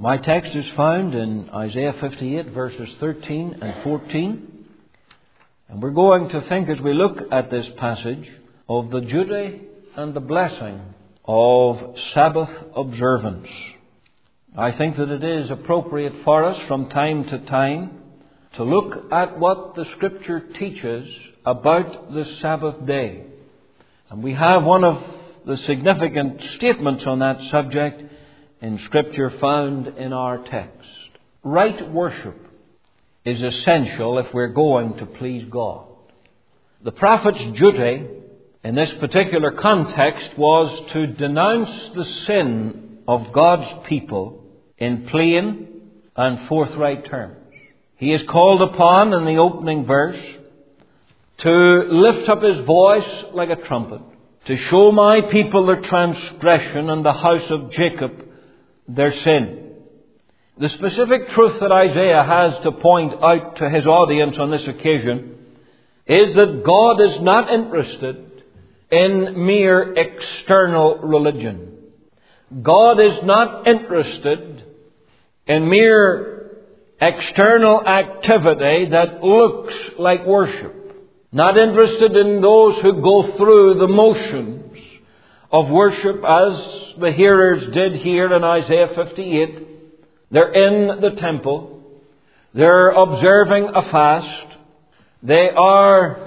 My text is found in Isaiah 58 verses 13 and 14. And we're going to think, as we look at this passage, of the duty and the blessing of Sabbath observance. I think that it is appropriate for us from time to time to look at what the Scripture teaches about the Sabbath day. And we have one of the significant statements on that subject in Scripture found in our text. Right worship is essential if we're going to please God. The prophet's duty in this particular context was to denounce the sin of God's people in plain and forthright terms. He is called upon in the opening verse to lift up his voice like a trumpet, to show my people their transgression and the house of Jacob their sin. The specific truth that Isaiah has to point out to his audience on this occasion is that God is not interested in mere external religion. God is not interested in mere external activity that looks like worship. Not interested in those who go through the motions of worship as the hearers did here in Isaiah 58. They're in the temple. They're observing a fast. They are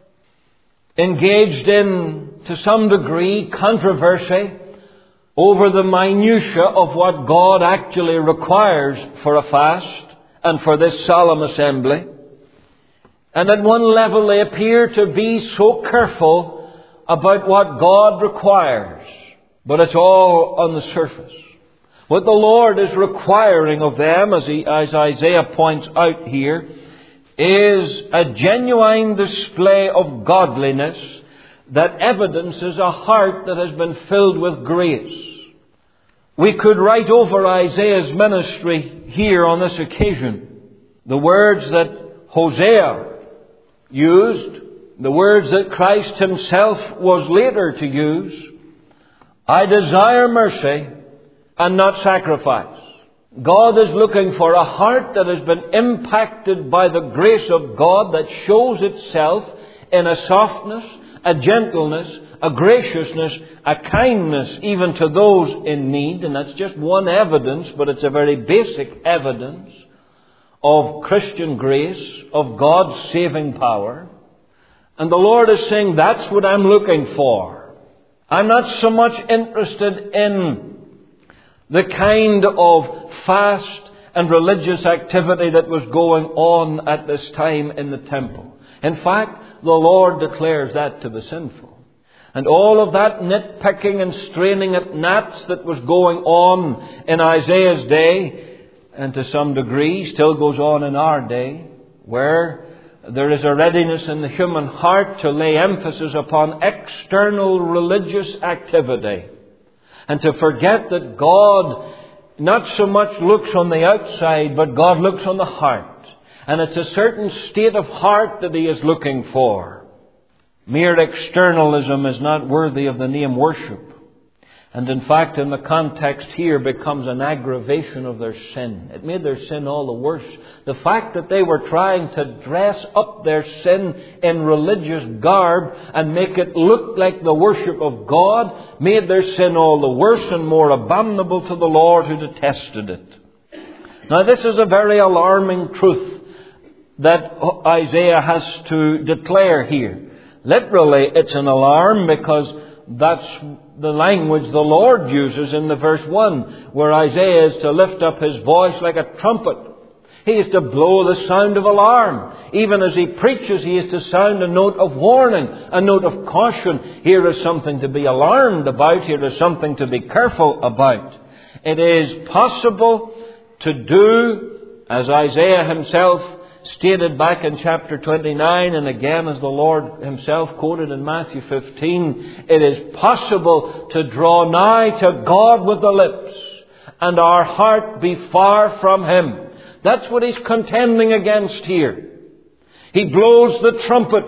engaged in, to some degree, controversy over the minutiae of what God actually requires for a fast and for this solemn assembly. And at one level they appear to be so careful about what God requires. But it's all on the surface. What the Lord is requiring of them, as Isaiah points out here, is a genuine display of godliness that evidences a heart that has been filled with grace. We could write over Isaiah's ministry here on this occasion the words that Hosea used, the words that Christ himself was later to use. I desire mercy and not sacrifice. God is looking for a heart that has been impacted by the grace of God, that shows itself in a softness, a gentleness, a graciousness, a kindness even to those in need. And that's just one evidence, but it's a very basic evidence of Christian grace, of God's saving power. And the Lord is saying, that's what I'm looking for. I'm not so much interested in the kind of fast and religious activity that was going on at this time in the temple. In fact, the Lord declares that to be sinful. And all of that nitpicking and straining at gnats that was going on in Isaiah's day, and to some degree still goes on in our day, where there is a readiness in the human heart to lay emphasis upon external religious activity, and to forget that God not so much looks on the outside, but God looks on the heart. And it's a certain state of heart that He is looking for. Mere externalism is not worthy of the name worship. And in fact, in the context here, becomes an aggravation of their sin. It made their sin all the worse. The fact that they were trying to dress up their sin in religious garb and make it look like the worship of God made their sin all the worse and more abominable to the Lord, who detested it. Now, this is a very alarming truth that Isaiah has to declare here. Literally, it's an alarm, because that's the language the Lord uses in the verse 1, where Isaiah is to lift up his voice like a trumpet. He is to blow the sound of alarm. Even as he preaches, he is to sound a note of warning, a note of caution. Here is something to be alarmed about. Here is something to be careful about. It is possible to do, as Isaiah himself stated back in chapter 29, and again as the Lord himself quoted in Matthew 15, it is possible to draw nigh to God with the lips and our heart be far from Him. That's what he's contending against here. He blows the trumpet,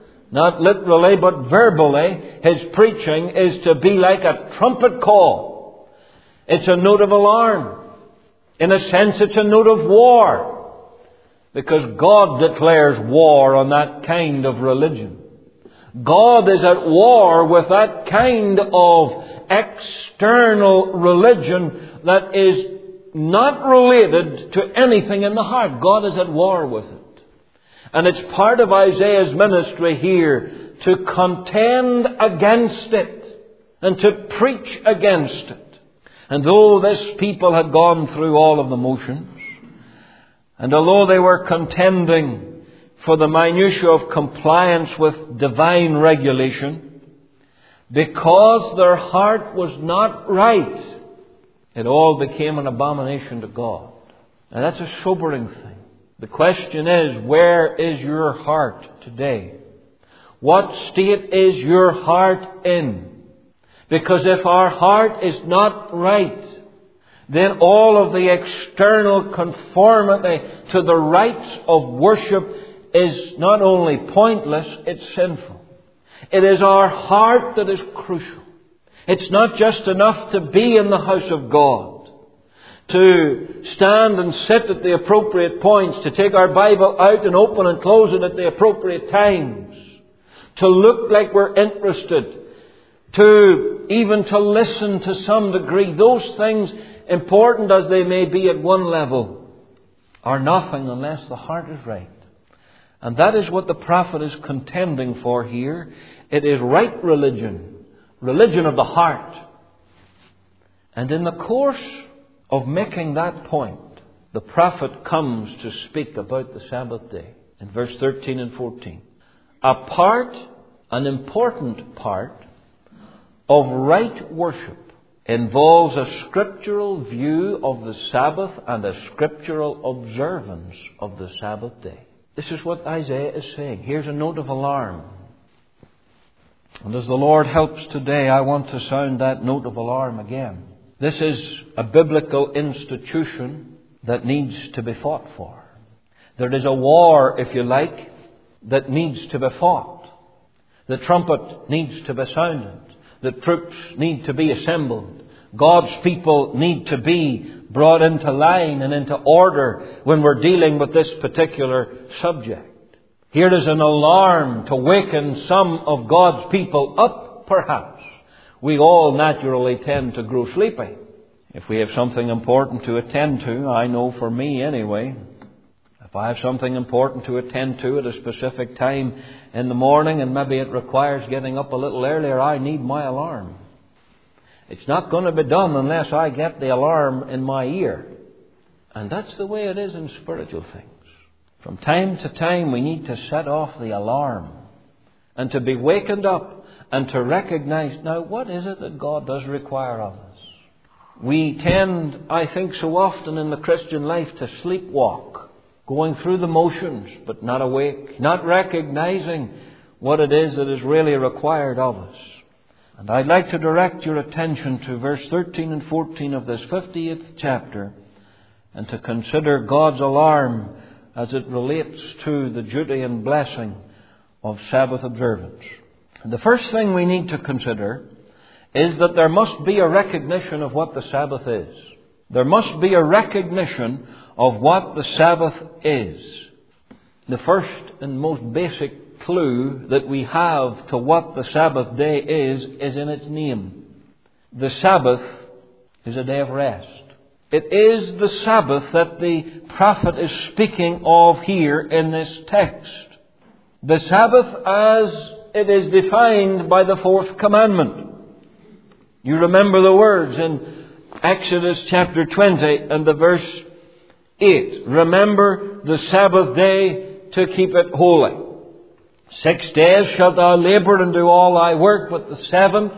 not literally but verbally. His preaching is to be like a trumpet call. It's a note of alarm. In a sense, it's a note of war, because God declares war on that kind of religion. God is at war with that kind of external religion that is not related to anything in the heart. God is at war with it. And it's part of Isaiah's ministry here to contend against it and to preach against it. And though this people had gone through all of the motions, and although they were contending for the minutiae of compliance with divine regulation, because their heart was not right, it all became an abomination to God. And that's a sobering thing. The question is, where is your heart today? What state is your heart in? Because if our heart is not right, then all of the external conformity to the rites of worship is not only pointless, it's sinful. It is our heart that is crucial. It's not just enough to be in the house of God, to stand and sit at the appropriate points, to take our Bible out and open and close it at the appropriate times, to look like we're interested, to even to listen to some degree. Those things, important as they may be at one level, are nothing unless the heart is right. And that is what the prophet is contending for here. It is right religion, religion of the heart. And in the course of making that point, the prophet comes to speak about the Sabbath day in verse 13 and 14. An important part of right worship involves a scriptural view of the Sabbath and a scriptural observance of the Sabbath day. This is what Isaiah is saying. Here's a note of alarm. And as the Lord helps today, I want to sound that note of alarm again. This is a biblical institution that needs to be fought for. There is a war, if you like, that needs to be fought. The trumpet needs to be sounded. The troops need to be assembled. God's people need to be brought into line and into order when we're dealing with this particular subject. Here is an alarm to waken some of God's people up, perhaps. We all naturally tend to grow sleepy. If we have something important to attend to, I know for me anyway, if I have something important to attend to at a specific time in the morning and maybe it requires getting up a little earlier, I need my alarm. It's not going to be done unless I get the alarm in my ear. And that's the way it is in spiritual things. From time to time we need to set off the alarm and to be wakened up and to recognize, now what is it that God does require of us? We tend, I think, so often in the Christian life to sleepwalk, going through the motions but not awake, not recognizing what it is that is really required of us. And I'd like to direct your attention to verse 13 and 14 of this 50th chapter and to consider God's alarm as it relates to the duty and blessing of Sabbath observance. And the first thing we need to consider is that there must be a recognition of what the Sabbath is. There must be a recognition of what the Sabbath is. The first and most basic clue that we have to what the Sabbath day is in its name. The Sabbath is a day of rest. It is the Sabbath that the prophet is speaking of here in this text. The Sabbath as it is defined by the fourth commandment. You remember the words in Exodus chapter 20 and the verse 8. Remember the Sabbath day to keep it holy. 6 days shalt thou labour and do all thy work, but the seventh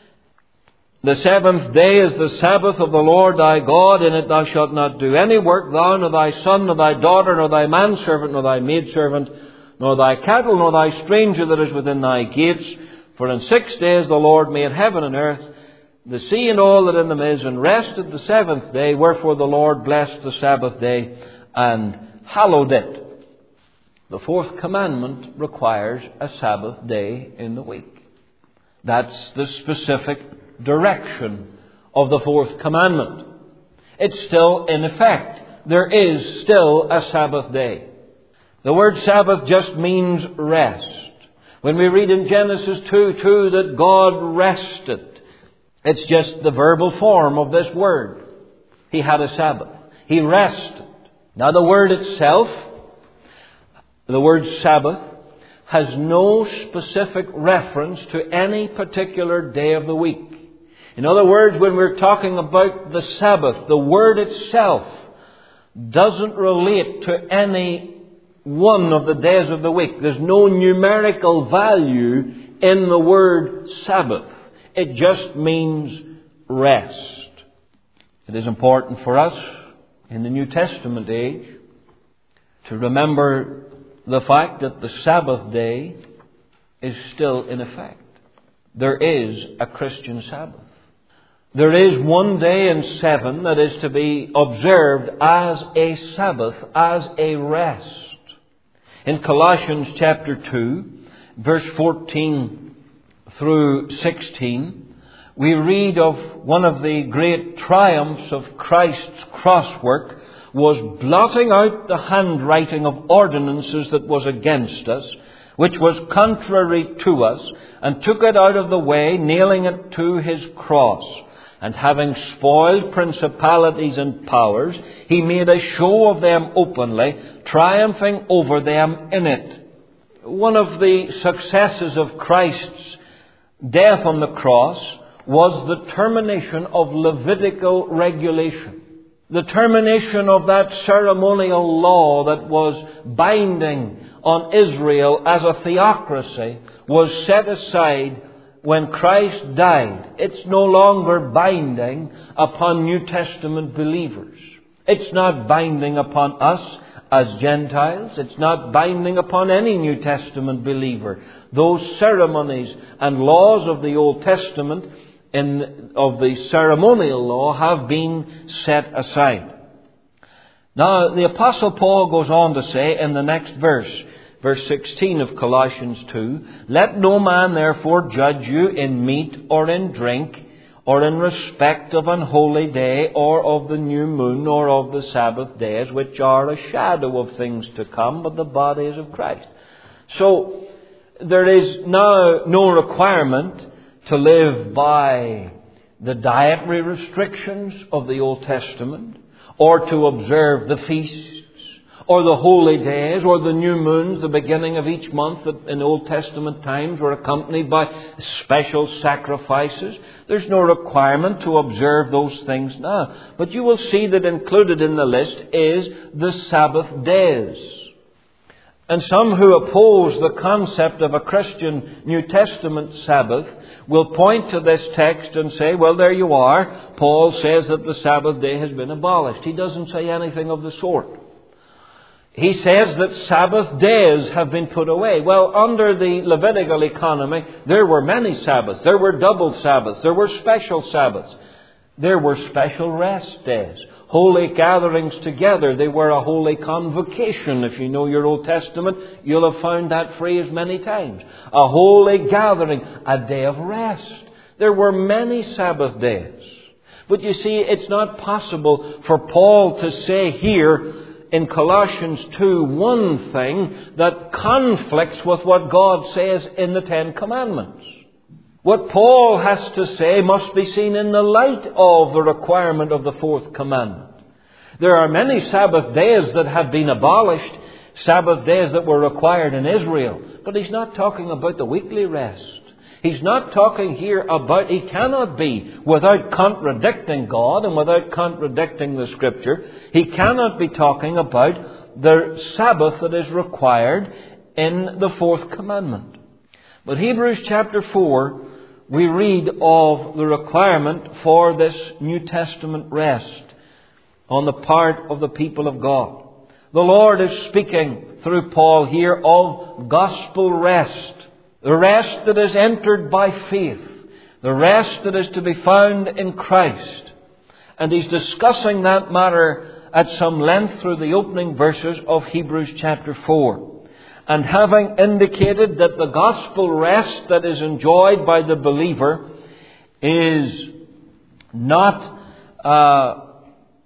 day is the Sabbath of the Lord thy God. In it thou shalt not do any work, thou, nor thy son, nor thy daughter, nor thy manservant, nor thy maidservant, nor thy cattle, nor thy stranger that is within thy gates. For in 6 days the Lord made heaven and earth, the sea and all that in them is, and rested the seventh day. Wherefore the Lord blessed the Sabbath day and hallowed it. The fourth commandment requires a Sabbath day in the week. That's the specific direction of the fourth commandment. It's still in effect. There is still a Sabbath day. The word Sabbath just means rest. When we read in Genesis 2:2 that God rested, it's just the verbal form of this word. He had a Sabbath. He rested. Now the word itself, the word Sabbath, has no specific reference to any particular day of the week. In other words, when we're talking about the Sabbath, the word itself doesn't relate to any one of the days of the week. There's no numerical value in the word Sabbath. It just means rest. It is important for us in the New Testament age to remember the fact that the Sabbath day is still in effect. There is a Christian Sabbath. There is one day in 7 that is to be observed as a Sabbath, as a rest. In Colossians chapter 2, verse 14 through 16, we read of one of the great triumphs of Christ's cross work was blotting out the handwriting of ordinances that was against us, which was contrary to us, and took it out of the way, nailing it to his cross. And having spoiled principalities and powers, he made a show of them openly, triumphing over them in it. One of the successes of Christ's death on the cross was the termination of Levitical regulation. The termination of that ceremonial law that was binding on Israel as a theocracy was set aside when Christ died. It's no longer binding upon New Testament believers. It's not binding upon us as Gentiles. It's not binding upon any New Testament believer. Those ceremonies and laws of the Old Testament of the ceremonial law have been set aside. Now, the Apostle Paul goes on to say in the next verse 16 of Colossians 2, "Let no man therefore judge you in meat or in drink, or in respect of an holy day, or of the new moon, or of the Sabbath days, which are a shadow of things to come, but the body is of Christ." So, there is now no requirement to live by the dietary restrictions of the Old Testament, or to observe the feasts, or the holy days, or the new moons, the beginning of each month that in Old Testament times were accompanied by special sacrifices. There's no requirement to observe those things now. But you will see that included in the list is the Sabbath days. And some who oppose the concept of a Christian New Testament Sabbath will point to this text and say, well, there you are. Paul says that the Sabbath day has been abolished. He doesn't say anything of the sort. He says that Sabbath days have been put away. Well, under the Levitical economy, there were many Sabbaths. There were double Sabbaths. There were special Sabbaths. There were special rest days. Holy gatherings together. They were a holy convocation. If you know your Old Testament, you'll have found that phrase many times. A holy gathering, a day of rest. There were many Sabbath days. But you see, it's not possible for Paul to say here in Colossians 2 one thing that conflicts with what God says in the Ten Commandments. What Paul has to say must be seen in the light of the requirement of the fourth commandment. There are many Sabbath days that have been abolished, Sabbath days that were required in Israel. But he's not talking about the weekly rest. He's not talking here about, he cannot be, without contradicting God and without contradicting the Scripture, he cannot be talking about the Sabbath that is required in the fourth commandment. But Hebrews chapter 4, we read of the requirement for this New Testament rest on the part of the people of God. The Lord is speaking through Paul here of gospel rest. The rest that is entered by faith. The rest that is to be found in Christ. And he's discussing that matter at some length through the opening verses of Hebrews chapter 4. And having indicated that the gospel rest that is enjoyed by the believer is not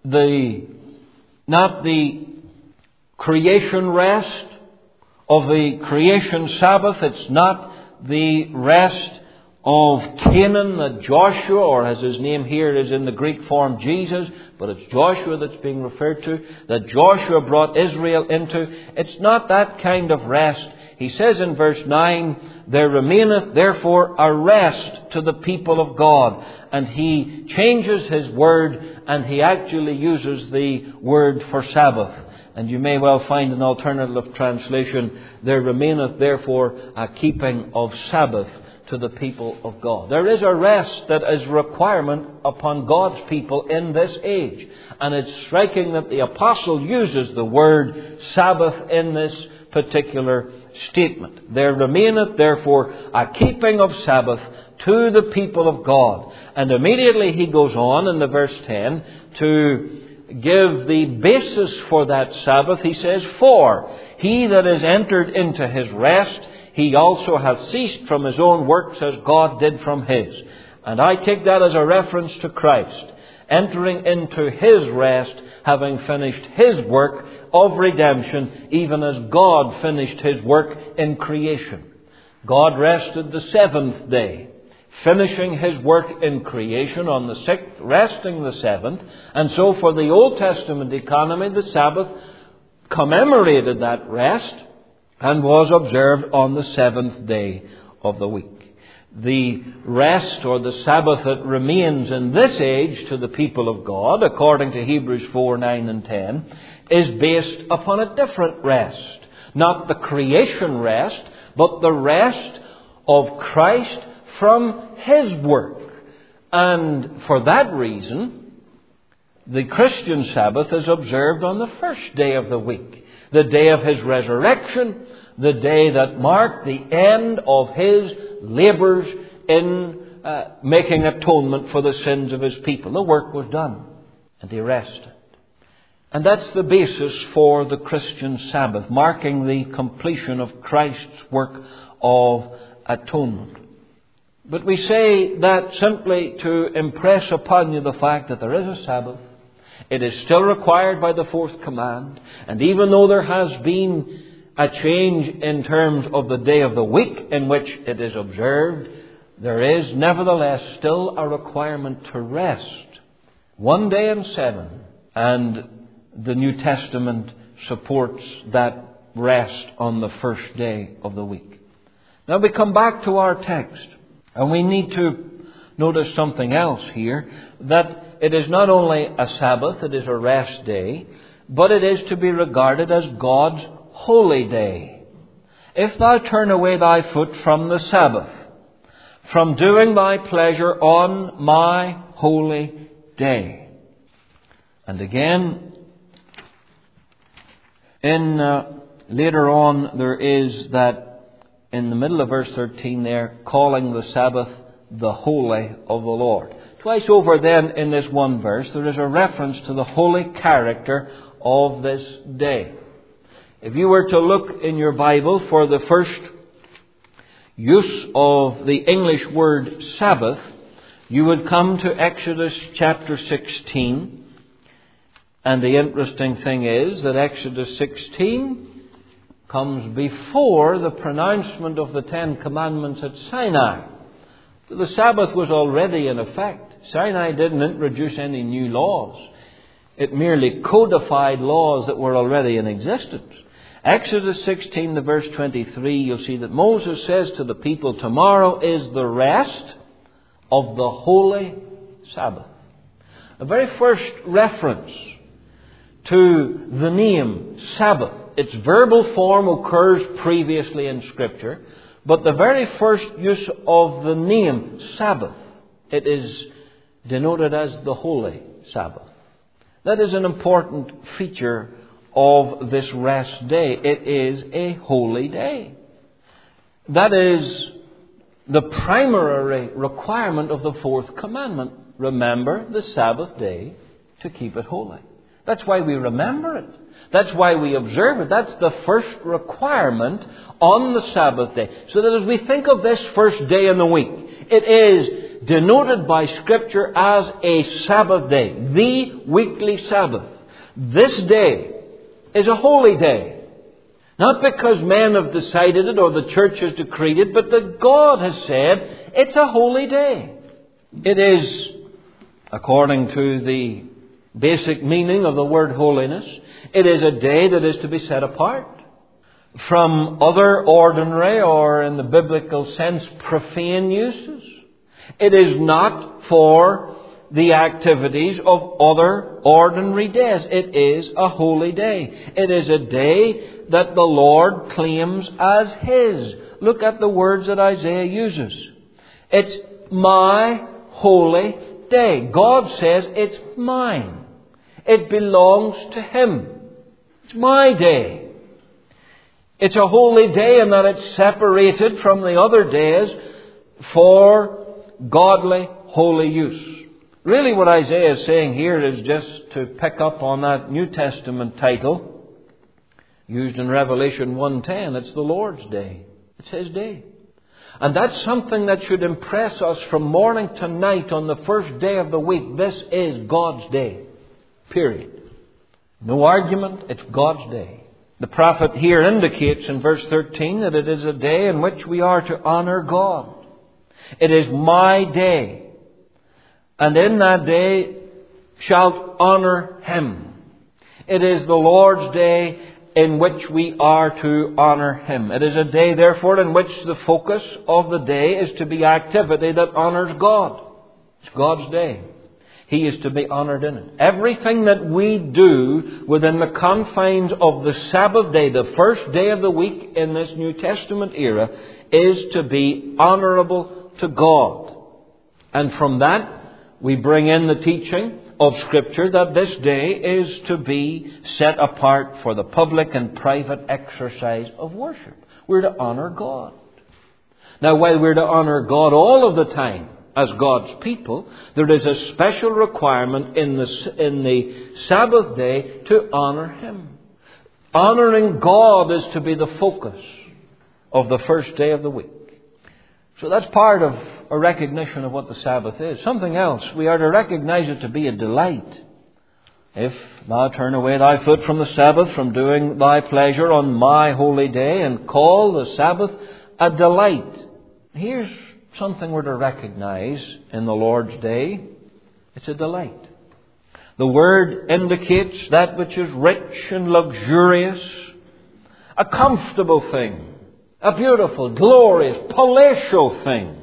not the creation rest of the creation Sabbath. It's not the rest of Canaan that Joshua, or as his name here is in the Greek form, Jesus, but it's Joshua that's being referred to, that Joshua brought Israel into. It's not that kind of rest. He says in verse 9, there remaineth therefore a rest to the people of God. And he changes his word, and he actually uses the word for Sabbath. And you may well find an alternative translation, there remaineth therefore a keeping of Sabbath to the people of God. There is a rest that is requirement upon God's people in this age. And it's striking that the apostle uses the word Sabbath in this particular statement. There remaineth therefore a keeping of Sabbath to the people of God. And immediately he goes on in the verse 10 to give the basis for that Sabbath. He says, for he that is entered into his rest, he also hath ceased from his own works as God did from his. And I take that as a reference to Christ, entering into his rest, having finished his work of redemption, even as God finished his work in creation. God rested the seventh day, finishing his work in creation on the sixth, resting the seventh. And so for the Old Testament economy, the Sabbath commemorated that rest and was observed on the seventh day of the week. The rest or the Sabbath that remains in this age to the people of God, according to Hebrews 4, 9 and 10, is based upon a different rest. Not the creation rest, but the rest of Christ from his work. And for that reason, the Christian Sabbath is observed on the first day of the week, the day of his resurrection, the day that marked the end of his labours in making atonement for the sins of his people. The work was done, and he rested. And that's the basis for the Christian Sabbath, marking the completion of Christ's work of atonement. But we say that simply to impress upon you the fact that there is a Sabbath. It is still required by the fourth command. And even though there has been a change in terms of the day of the week in which it is observed, there is nevertheless still a requirement to rest. 1 day in 7. And the New Testament supports that rest on the first day of the week. Now we come back to our text. And we need to notice something else here, that it is not only a Sabbath, it is a rest day, but it is to be regarded as God's holy day. If thou turn away thy foot from the Sabbath, from doing thy pleasure on my holy day. And again, later on there is that in the middle of verse 13 there, calling the Sabbath the holy of the Lord. Twice over then in this one verse, there is a reference to the holy character of this day. If you were to look in your Bible for the first use of the English word Sabbath, you would come to Exodus chapter 16. And the interesting thing is that Exodus 16 comes before the pronouncement of the Ten Commandments at Sinai. The Sabbath was already in effect. Sinai didn't introduce any new laws. It merely codified laws that were already in existence. Exodus 16, the verse 23, you'll see that Moses says to the people, tomorrow is the rest of the holy Sabbath. The very first reference to the name Sabbath, its verbal form occurs previously in Scripture, but the very first use of the name Sabbath, it is denoted as the Holy Sabbath. That is an important feature of this rest day. It is a holy day. That is the primary requirement of the fourth commandment. Remember the Sabbath day to keep it holy. That's why we remember it. That's why we observe it. That's the first requirement on the Sabbath day. So that as we think of this first day in the week, it is denoted by Scripture as a Sabbath day, the weekly Sabbath. This day is a holy day. Not because men have decided it or the church has decreed it, but that God has said it's a holy day. It is, according to the basic meaning of the word holiness, it is a day that is to be set apart from other ordinary, or in the biblical sense, profane uses. It is not for the activities of other ordinary days. It is a holy day. It is a day that the Lord claims as His. Look at the words that Isaiah uses. It's my holy day. God says it's mine. It belongs to Him. It's my day. It's a holy day in that it's separated from the other days for godly, holy use. Really what Isaiah is saying here is just to pick up on that New Testament title used in Revelation 1:10. It's the Lord's day. It's His day. And that's something that should impress us from morning to night on the first day of the week. This is God's day. Period. No argument. It's God's day. The prophet here indicates in verse 13 that it is a day in which we are to honor God. It is my day. And in that day shalt honor Him. It is the Lord's day in which we are to honor Him. It is a day, therefore, in which the focus of the day is to be activity that honors God. It's God's day. He is to be honoured in it. Everything that we do within the confines of the Sabbath day, the first day of the week in this New Testament era, is to be honourable to God. And from that, we bring in the teaching of Scripture that this day is to be set apart for the public and private exercise of worship. We're to honour God. Now, while we're to honour God all of the time, as God's people, there is a special requirement in the Sabbath day to honour Him. Honouring God is to be the focus of the first day of the week. So that's part of a recognition of what the Sabbath is. Something else, we are to recognize it to be a delight. If thou turn away thy foot from the Sabbath, from doing thy pleasure on my holy day, and call the Sabbath a delight. Here's something we're to recognize in the Lord's day. It's a delight. The word indicates that which is rich and luxurious, a comfortable thing, a beautiful, glorious, palatial thing.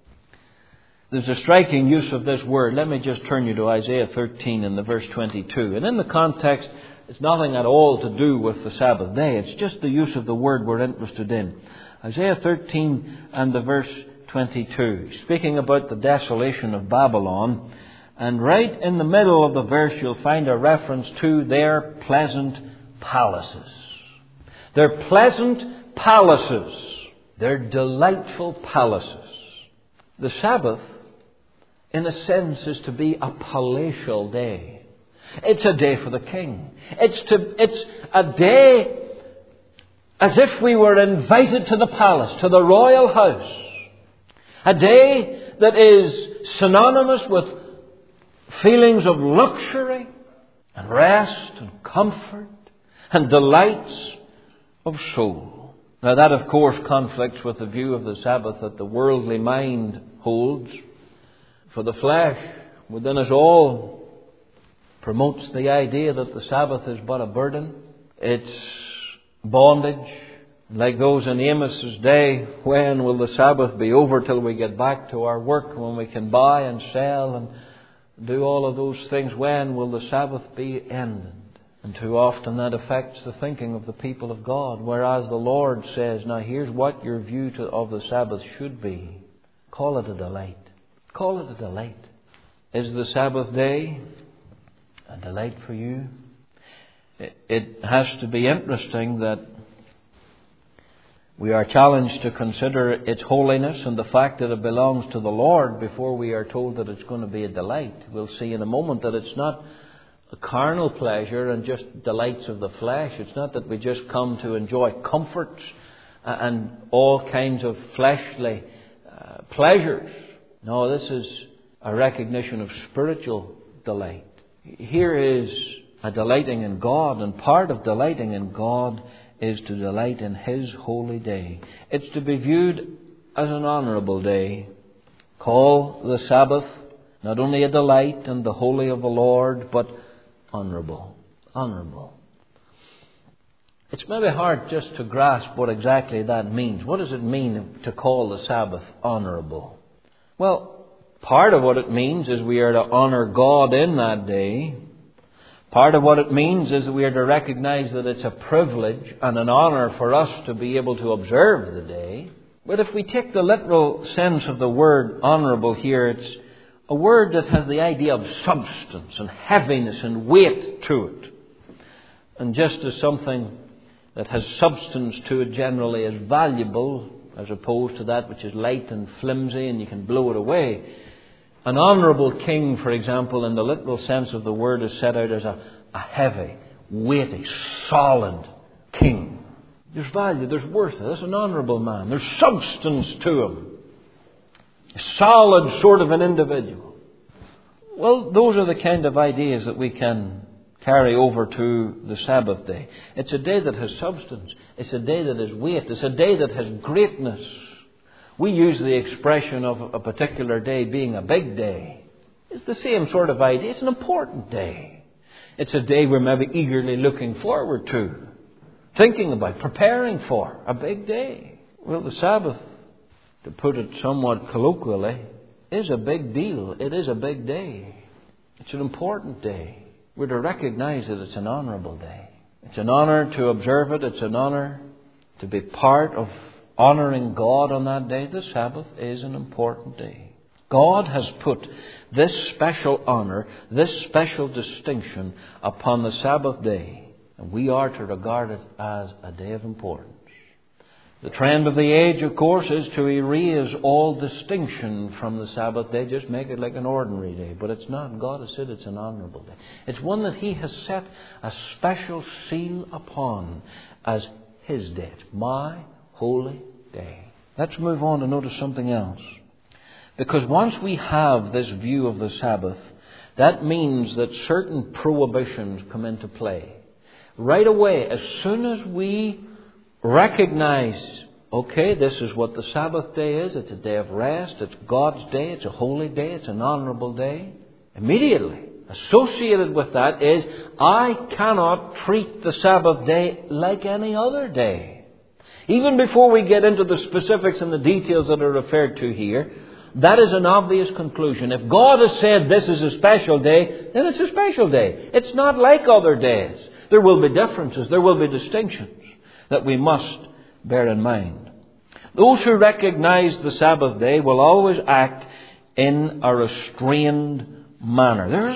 There's a striking use of this word. Let me just turn you to Isaiah 13 and the verse 22. And in the context, it's nothing at all to do with the Sabbath day. It's just the use of the word we're interested in. Isaiah 13 and the verse 22, speaking about the desolation of Babylon, and right in the middle of the verse you'll find a reference to their pleasant palaces. Their pleasant palaces. Their delightful palaces. The Sabbath, in a sense, is to be a palatial day. It's a day for the king. It's a day as if we were invited to the palace, to the royal house. A day that is synonymous with feelings of luxury and rest and comfort and delights of soul. Now that, of course, conflicts with the view of the Sabbath that the worldly mind holds. For the flesh within us all promotes the idea that the Sabbath is but a burden. It's bondage. Like those in Amos's day, when will the Sabbath be over till we get back to our work, when we can buy and sell and do all of those things? When will the Sabbath be ended? And too often that affects the thinking of the people of God. Whereas the Lord says, now here's what your view of the Sabbath should be. Call it a delight. Call it a delight. Is the Sabbath day a delight for you? It has to be interesting that we are challenged to consider its holiness and the fact that it belongs to the Lord before we are told that it's going to be a delight. We'll see in a moment that it's not a carnal pleasure and just delights of the flesh. It's not that we just come to enjoy comforts and all kinds of fleshly pleasures. No, this is a recognition of spiritual delight. Here is a delighting in God, and part of delighting in God is to delight in His holy day. It's to be viewed as an honourable day. Call the Sabbath not only a delight and the holy of the Lord, but honourable. Honourable. It's maybe hard just to grasp what exactly that means. What does it mean to call the Sabbath honourable? Well, part of what it means is we are to honour God in that day. Part of what it means is that we are to recognize that it's a privilege and an honour for us to be able to observe the day. But if we take the literal sense of the word honourable here, it's a word that has the idea of substance and heaviness and weight to it. And just as something that has substance to it generally is valuable, as opposed to that which is light and flimsy and you can blow it away, an honourable king, for example, in the literal sense of the word, is set out as a heavy, weighty, solid king. There's value, there's worth. That's an honourable man. There's substance to him. A solid sort of an individual. Well, those are the kind of ideas that we can carry over to the Sabbath day. It's a day that has substance. It's a day that has weight. It's a day that has greatness. We use the expression of a particular day being a big day. It's the same sort of idea. It's an important day. It's a day we're maybe eagerly looking forward to, thinking about, preparing for. A big day. Well, the Sabbath, to put it somewhat colloquially, is a big deal. It is a big day. It's an important day. We're to recognize that it's an honourable day. It's an honour to observe it. It's an honour to be part of honouring God on that day. The Sabbath is an important day. God has put this special honour, this special distinction upon the Sabbath day, and we are to regard it as a day of importance. The trend of the age, of course, is to erase all distinction from the Sabbath day. Just make it like an ordinary day. But it's not. God has said it's an honourable day. It's one that He has set a special seal upon as His day. It's my holy day. Let's move on to notice something else. Because once we have this view of the Sabbath, that means that certain prohibitions come into play. Right away, as soon as we recognize, okay, this is what the Sabbath day is. It's a day of rest. It's God's day. It's a holy day. It's an honourable day. Immediately associated with that is, I cannot treat the Sabbath day like any other day. Even before we get into the specifics and the details that are referred to here, that is an obvious conclusion. If God has said this is a special day, then it's a special day. It's not like other days. There will be differences. There will be distinctions that we must bear in mind. Those who recognize the Sabbath day will always act in a restrained manner. There is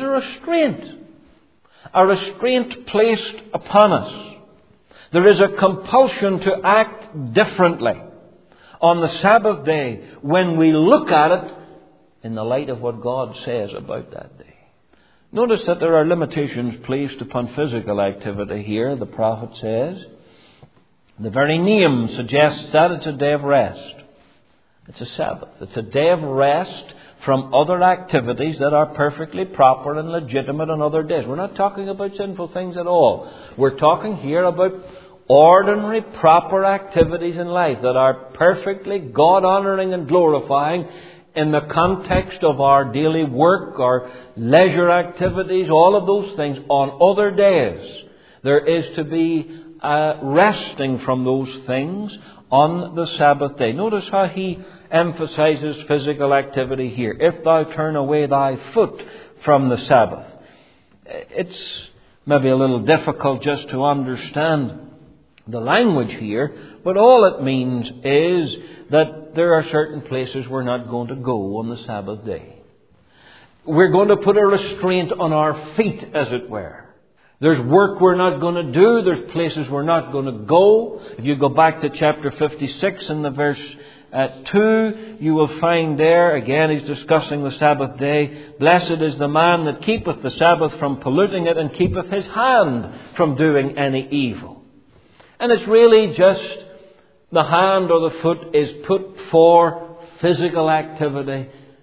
a restraint placed upon us. There is a compulsion to act differently on the Sabbath day when we look at it in the light of what God says about that day. Notice that there are limitations placed upon physical activity here, the prophet says. The very name suggests that it's a day of rest. It's a Sabbath. It's a day of rest from other activities that are perfectly proper and legitimate on other days. We're not talking about sinful things at all. We're talking here about ordinary, proper activities in life that are perfectly God-honouring and glorifying in the context of our daily work, our leisure activities, all of those things on other days. There is to be resting from those things on the Sabbath day. Notice how he emphasizes physical activity here. If thou turn away thy foot from the Sabbath. It's maybe a little difficult just to understand the language here, but all it means is that there are certain places we're not going to go on the Sabbath day. We're going to put a restraint on our feet, as it were. There's work we're not going to do. There's places we're not going to go. If you go back to chapter 56 in the verse 2, you will find there, again he's discussing the Sabbath day. Blessed is the man that keepeth the Sabbath from polluting it and keepeth his hand from doing any evil. And it's really just the hand or the foot is put for physical activity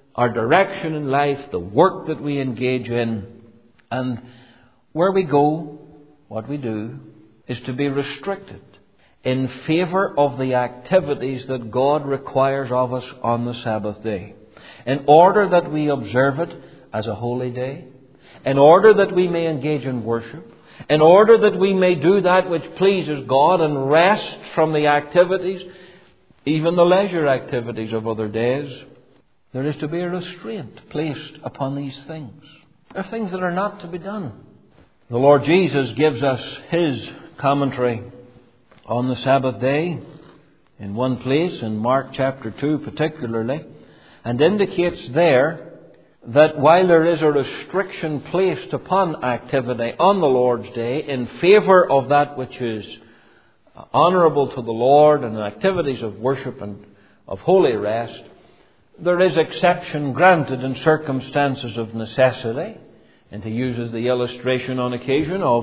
our direction in life, the work that we engage in, and where we go, what we do, is to be restricted in favour of the activities that God requires of us on the Sabbath day, in order that we observe it as a holy day, in order that we may engage in worship, in order that we may do that which pleases God and rest from the activities, even the leisure activities of other days. There is to be a restraint placed upon these things. There are things that are not to be done. The Lord Jesus gives us His commentary on the Sabbath day in one place, in Mark chapter 2 particularly, and indicates there that while there is a restriction placed upon activity on the Lord's day in favour of that which is honourable to the Lord and activities of worship and of holy rest, there is exception granted in circumstances of necessity. And he uses the illustration on occasion of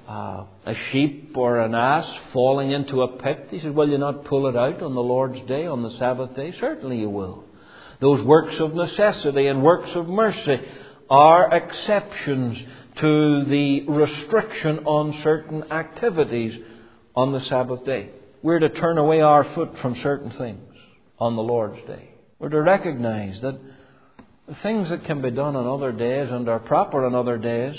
a sheep or an ass falling into a pit. He says, will you not pull it out on the Lord's day, on the Sabbath day? Certainly you will. Those works of necessity and works of mercy are exceptions to the restriction on certain activities on the Sabbath day. We're to turn away our foot from certain things on the Lord's day. We're to recognize that the things that can be done on other days and are proper on other days,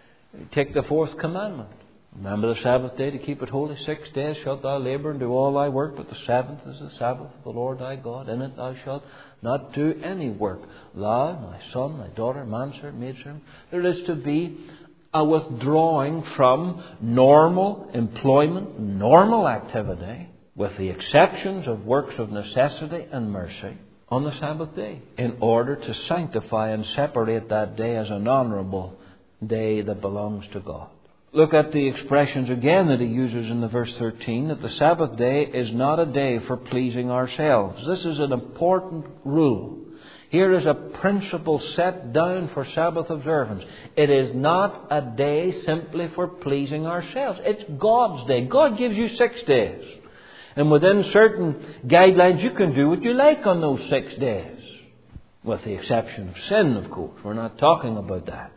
take the fourth commandment. Remember the Sabbath day to keep it holy. 6 days shalt thou labour and do all thy work, but the seventh is the Sabbath of the Lord thy God. In it thou shalt not do any work. Thou, thy son, thy daughter, manservant, maidservant. There is to be a withdrawing from normal employment, normal activity, with the exceptions of works of necessity and mercy, on the Sabbath day, in order to sanctify and separate that day as an honourable day that belongs to God. Look at the expressions again that he uses in the verse 13, that the Sabbath day is not a day for pleasing ourselves. This is an important rule. Here is a principle set down for Sabbath observance. It is not a day simply for pleasing ourselves. It's God's day. God gives you 6 days. And within certain guidelines, you can do what you like on those 6 days. With the exception of sin, of course. We're not talking about that.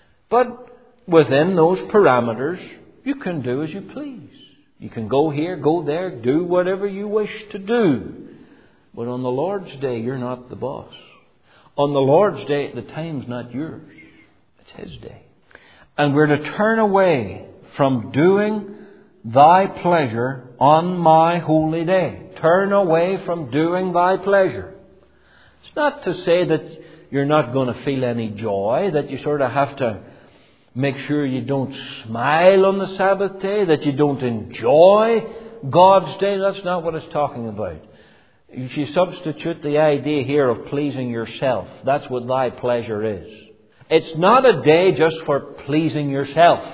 But within those parameters, you can do as you please. You can go here, go there, do whatever you wish to do. But on the Lord's day, you're not the boss. On the Lord's day, the time's not yours. It's His day. And we're to turn away from doing thy pleasure on my holy day. Turn away from doing thy pleasure. It's not to say that you're not going to feel any joy, that you sort of have to make sure you don't smile on the Sabbath day, that you don't enjoy God's day. That's not what it's talking about. If you substitute the idea here of pleasing yourself, that's what thy pleasure is. It's not a day just for pleasing yourself.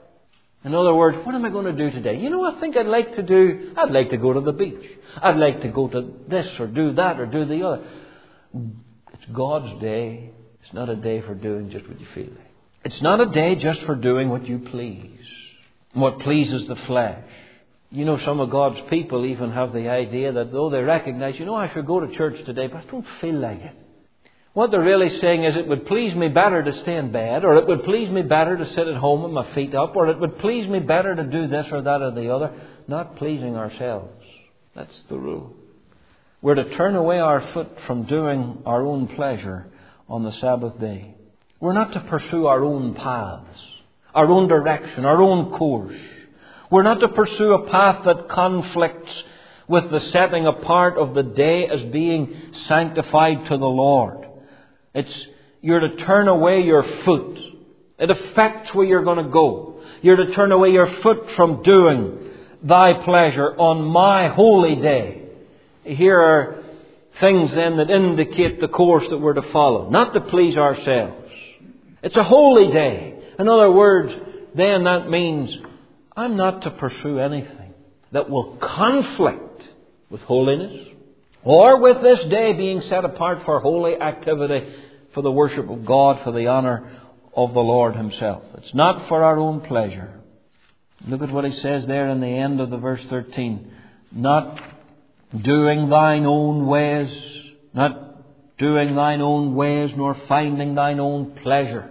In other words, what am I going to do today? You know what I think I'd like to do? I'd like to go to the beach. I'd like to go to this or do that or do the other. It's God's day. It's not a day for doing just what you feel like. It's not a day just for doing what you please, what pleases the flesh. You know, some of God's people even have the idea that though they recognize, I should go to church today, but I don't feel like it. What they're really saying is, it would please me better to stay in bed, or it would please me better to sit at home with my feet up, or it would please me better to do this or that or the other. Not pleasing ourselves. That's the rule. We're to turn away our foot from doing our own pleasure on the Sabbath day. We're not to pursue our own paths, our own direction, our own course. We're not to pursue a path that conflicts with the setting apart of the day as being sanctified to the Lord. You're to turn away your foot. It affects where you're going to go. You're to turn away your foot from doing thy pleasure on my holy day. Here are things then that indicate the course that we're to follow. Not to please ourselves. It's a holy day. In other words, then that means I'm not to pursue anything that will conflict with holiness or with this day being set apart for holy activity, for the worship of God, for the honour of the Lord Himself. It's not for our own pleasure. Look at what he says there in the end of the verse 13. Not doing thine own ways, not doing thine own ways, nor finding thine own pleasure.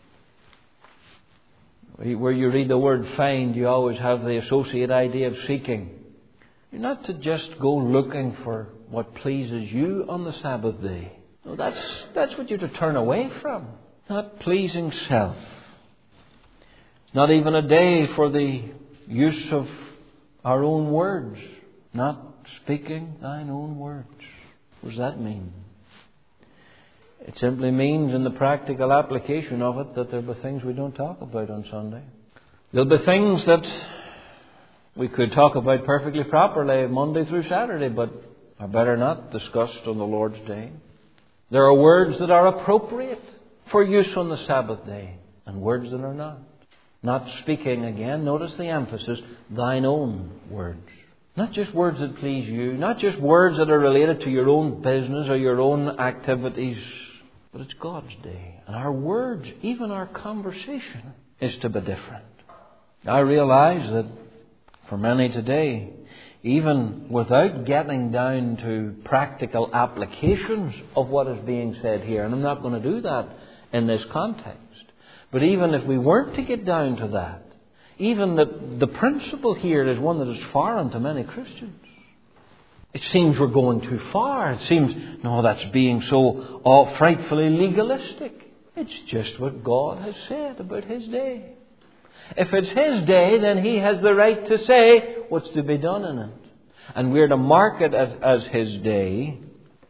Where you read the word find, you always have the associate idea of seeking. You're not to just go looking for what pleases you on the Sabbath day. No, that's what you're to turn away from. Not pleasing self. Not even a day for the use of our own words. Not speaking thine own words. What does that mean? It simply means in the practical application of it that there will be things we don't talk about on Sunday. There'll be things that we could talk about perfectly properly Monday through Saturday, but are better not discussed on the Lord's Day. There are words that are appropriate for use on the Sabbath day, and words that are not. Not speaking, again, notice the emphasis, thine own words. Not just words that please you, not just words that are related to your own business or your own activities, but it's God's day. And our words, even our conversation, is to be different. I realize that for many today, even without getting down to practical applications of what is being said here, and I'm not going to do that in this context, but even if we weren't to get down to that, even the principle here is one that is foreign to many Christians. It seems we're going too far. It seems, no, that's being so frightfully legalistic. It's just what God has said about His day. If it's His day, then He has the right to say what's to be done in it. And we're to mark it as His day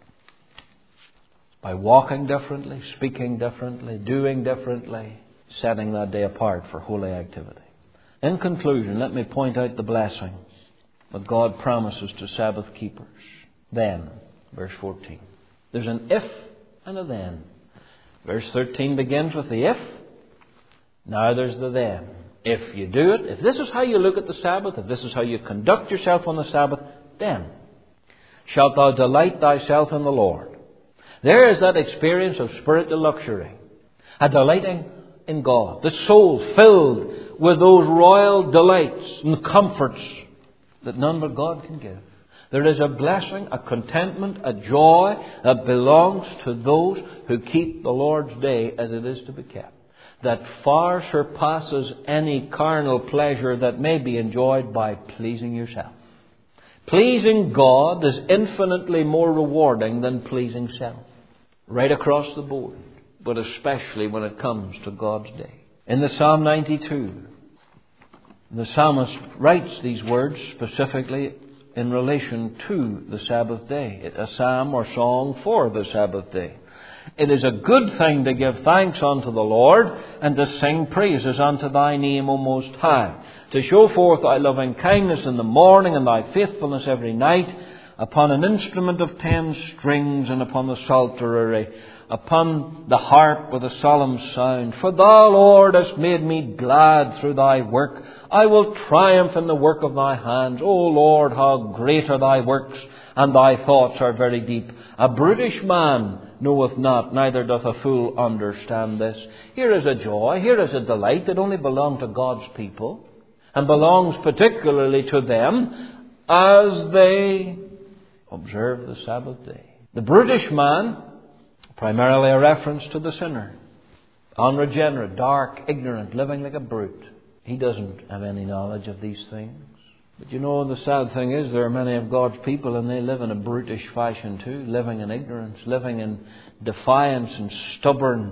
by walking differently, speaking differently, doing differently, setting that day apart for holy activity. In conclusion, let me point out the blessing that God promises to Sabbath keepers. Then, verse 14. There's an if and a then. Verse 13 begins with the if. Now there's the then. If you do it, if this is how you look at the Sabbath, if this is how you conduct yourself on the Sabbath, then shalt thou delight thyself in the Lord. There is that experience of spiritual luxury. A delighting in God. The soul filled with those royal delights and comforts that none but God can give. There is a blessing, a contentment, a joy that belongs to those who keep the Lord's day as it is to be kept, that far surpasses any carnal pleasure that may be enjoyed by pleasing yourself. Pleasing God is infinitely more rewarding than pleasing self. Right across the board, but especially when it comes to God's day. In the Psalm 92, the psalmist writes these words specifically in relation to the Sabbath day. A psalm or song for the Sabbath day. It is a good thing to give thanks unto the Lord and to sing praises unto thy name, O Most High. To show forth thy loving kindness in the morning and thy faithfulness every night upon an instrument of 10 strings and upon the psaltery, upon the harp with a solemn sound. For thou, Lord, hast made me glad through thy work. I will triumph in the work of thy hands. O Lord, how great are thy works, and thy thoughts are very deep. A brutish man knoweth not, neither doth a fool understand this. Here is a joy, here is a delight that only belongs to God's people, and belongs particularly to them as they observe the Sabbath day. The brutish man, primarily a reference to the sinner. Unregenerate, dark, ignorant, living like a brute. He doesn't have any knowledge of these things. But you know, the sad thing is there are many of God's people and they live in a brutish fashion too. Living in ignorance, living in defiance and stubborn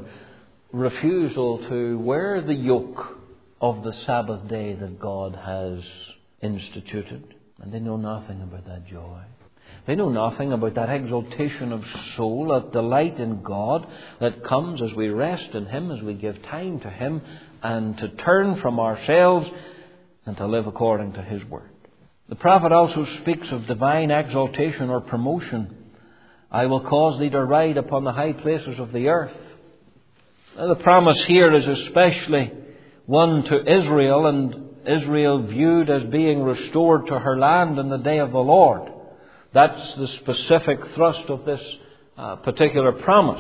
refusal to wear the yoke of the Sabbath day that God has instituted. And they know nothing about that joy. They know nothing about that exaltation of soul, that delight in God that comes as we rest in Him, as we give time to Him, and to turn from ourselves and to live according to His Word. The prophet also speaks of divine exaltation or promotion. I will cause thee to ride upon the high places of the earth. Now, the promise here is especially one to Israel, and Israel viewed as being restored to her land in the day of the Lord. That's the specific thrust of this particular promise.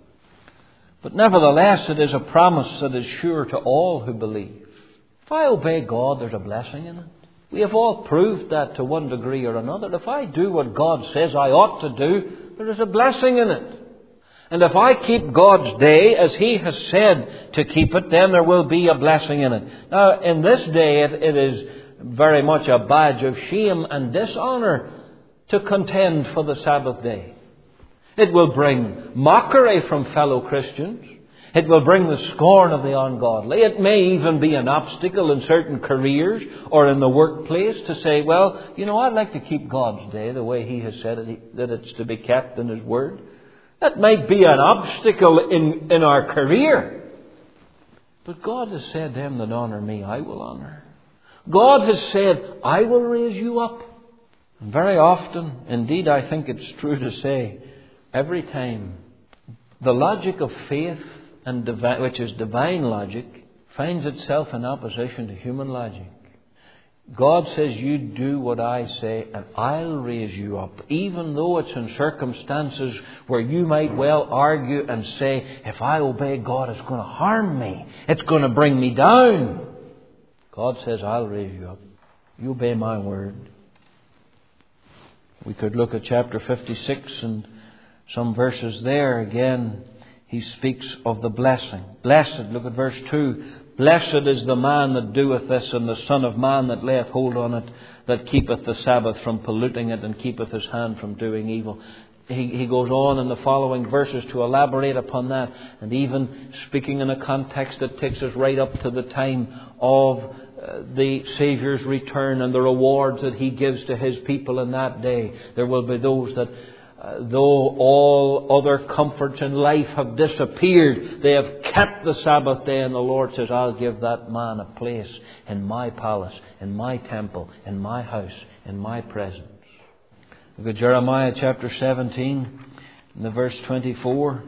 But nevertheless, it is a promise that is sure to all who believe. If I obey God, there's a blessing in it. We have all proved that to one degree or another. If I do what God says I ought to do, there is a blessing in it. And if I keep God's day as He has said to keep it, then there will be a blessing in it. Now, in this day, it is very much a badge of shame and dishonour to contend for the Sabbath day. It will bring mockery from fellow Christians. It will bring the scorn of the ungodly. It may even be an obstacle in certain careers or in the workplace to say, well, I'd like to keep God's day the way He has said that it's to be kept in His Word. That might be an obstacle in our career. But God has said, them that honour me, I will honour. God has said, I will raise you up. And very often, indeed I think it's true to say, every time, the logic of faith, which is divine logic, finds itself in opposition to human logic. God says, you do what I say and I'll raise you up. Even though it's in circumstances where you might well argue and say, if I obey God, it's going to harm me. It's going to bring me down. God says, I'll raise you up. You obey my word. We could look at chapter 56 and some verses there. Again, he speaks of the blessing. Blessed, look at verse 2. Blessed is the man that doeth this, and the Son of Man that layeth hold on it, that keepeth the Sabbath from polluting it, and keepeth his hand from doing evil. He goes on in the following verses to elaborate upon that, and even speaking in a context that takes us right up to the time of the Saviour's return and the rewards that He gives to His people in that day. There will be those that, though all other comforts in life have disappeared, they have kept the Sabbath day, and the Lord says, I'll give that man a place in my palace, in my temple, in my house, in my presence. Look at Jeremiah chapter 17, in the verse 24.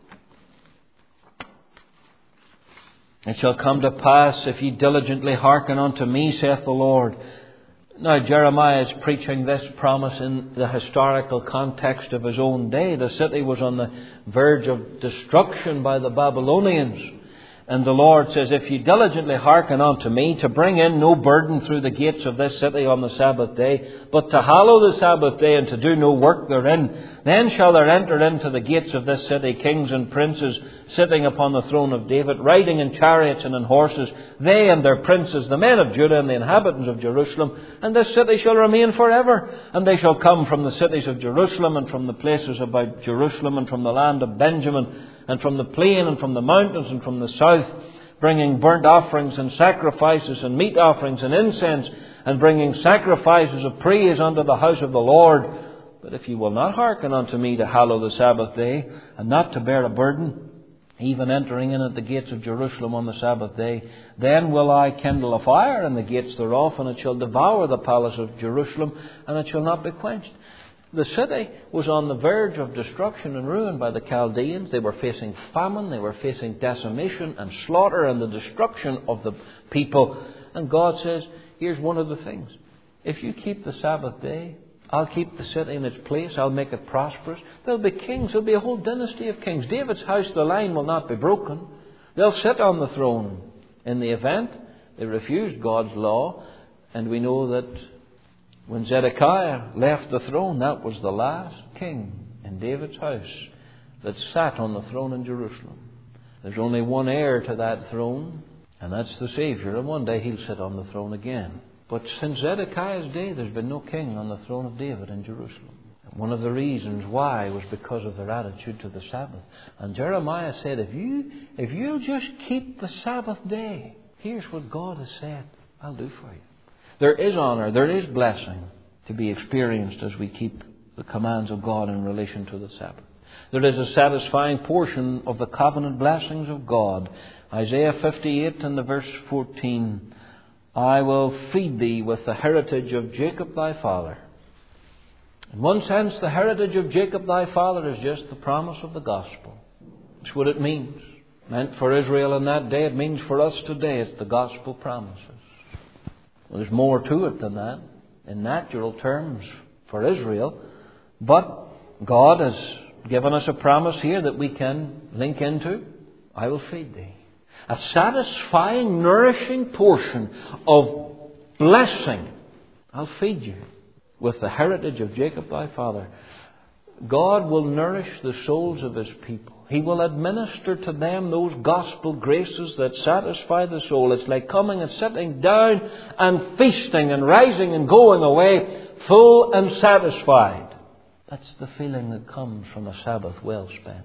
It shall come to pass, if ye diligently hearken unto me, saith the Lord. Now, Jeremiah is preaching this promise in the historical context of his own day. The city was on the verge of destruction by the Babylonians. And the Lord says, if ye diligently hearken unto me, to bring in no burden through the gates of this city on the Sabbath day, but to hallow the Sabbath day and to do no work therein, then shall there enter into the gates of this city kings and princes sitting upon the throne of David, riding in chariots and in horses, they and their princes, the men of Judah and the inhabitants of Jerusalem. And this city shall remain forever. And they shall come from the cities of Jerusalem and from the places about Jerusalem and from the land of Benjamin and from the plain and from the mountains and from the south, bringing burnt offerings and sacrifices and meat offerings and incense, and bringing sacrifices of praise unto the house of the Lord. But if ye will not hearken unto me to hallow the Sabbath day, and not to bear a burden, even entering in at the gates of Jerusalem on the Sabbath day, then will I kindle a fire in the gates thereof, and it shall devour the palace of Jerusalem, and it shall not be quenched. The city was on the verge of destruction and ruin by the Chaldeans. They were facing famine, they were facing decimation and slaughter and the destruction of the people. And God says, here's one of the things. If you keep the Sabbath day, I'll keep the city in its place. I'll make it prosperous. There'll be kings. There'll be a whole dynasty of kings. David's house, the line will not be broken. They'll sit on the throne. In the event they refused God's law, and we know that when Zedekiah left the throne, that was the last king in David's house that sat on the throne in Jerusalem. There's only one heir to that throne, and that's the Saviour. And one day He'll sit on the throne again. But since Zedekiah's day, there's been no king on the throne of David in Jerusalem. And one of the reasons why was because of their attitude to the Sabbath. And Jeremiah said, if you just keep the Sabbath day, here's what God has said, I'll do for you. There is honour, there is blessing to be experienced as we keep the commands of God in relation to the Sabbath. There is a satisfying portion of the covenant blessings of God. Isaiah 58 and the verse 14. I will feed thee with the heritage of Jacob thy father. In one sense, the heritage of Jacob thy father is just the promise of the gospel. That's what it means. Meant for Israel in that day, it means for us today. It's the gospel promises. Well, there's more to it than that in natural terms for Israel. But God has given us a promise here that we can link into. I will feed thee. A satisfying, nourishing portion of blessing. I'll feed you with the heritage of Jacob thy father. God will nourish the souls of His people. He will administer to them those gospel graces that satisfy the soul. It's like coming and sitting down and feasting and rising and going away full and satisfied. That's the feeling that comes from a Sabbath well spent.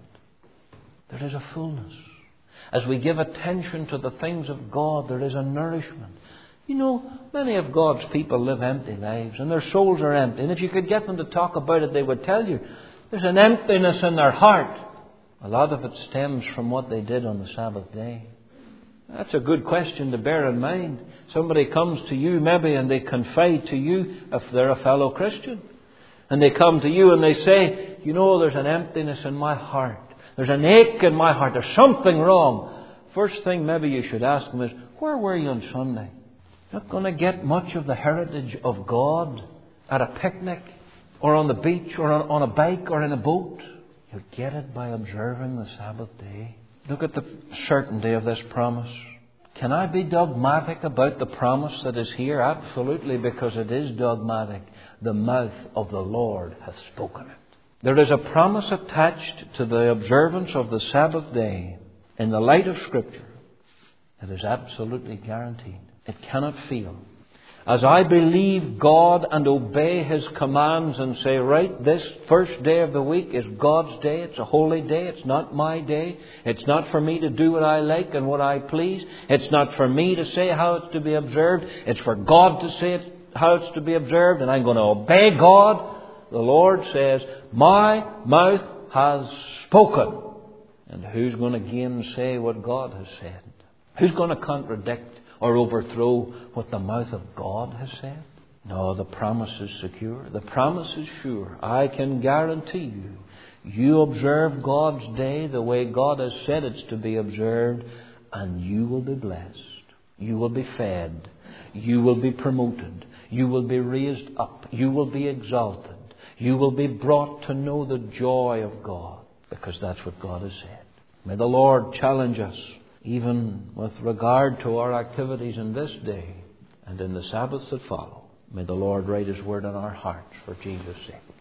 There is a fullness. As we give attention to the things of God, there is a nourishment. You know, many of God's people live empty lives and their souls are empty. And if you could get them to talk about it, they would tell you there's an emptiness in their heart. A lot of it stems from what they did on the Sabbath day. That's a good question to bear in mind. Somebody comes to you maybe and they confide to you, if they're a fellow Christian, and they come to you and they say, you know, there's an emptiness in my heart. There's an ache in my heart. There's something wrong. First thing maybe you should ask them is, where were you on Sunday? You're not going to get much of the heritage of God at a picnic or on the beach or on a bike or in a boat. You'll get it by observing the Sabbath day. Look at the certainty of this promise. Can I be dogmatic about the promise that is here? Absolutely, because it is dogmatic. The mouth of the Lord hath spoken it. There is a promise attached to the observance of the Sabbath day in the light of Scripture that is absolutely guaranteed. It cannot fail. As I believe God and obey His commands and say, right, this first day of the week is God's day. It's a holy day. It's not my day. It's not for me to do what I like and what I please. It's not for me to say how it's to be observed. It's for God to say how it's to be observed. And I'm going to obey God. The Lord says, my mouth has spoken. And who's going to gainsay what God has said? Who's going to contradict or overthrow what the mouth of God has said? No, the promise is secure. The promise is sure. I can guarantee you, you observe God's day the way God has said it's to be observed, and you will be blessed. You will be fed. You will be promoted. You will be raised up. You will be exalted. You will be brought to know the joy of God, because that's what God has said. May the Lord challenge us, even with regard to our activities in this day and in the Sabbaths that follow. May the Lord write His word on our hearts for Jesus' sake.